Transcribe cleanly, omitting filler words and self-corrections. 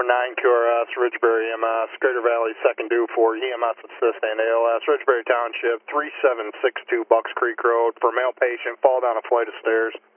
QRS, Ridgebury EMS, Greater Valley 2nd due for EMS assist and ALS, Ridgebury Township, 3762 Bucks Creek Road, for male patient, fall down a flight of stairs.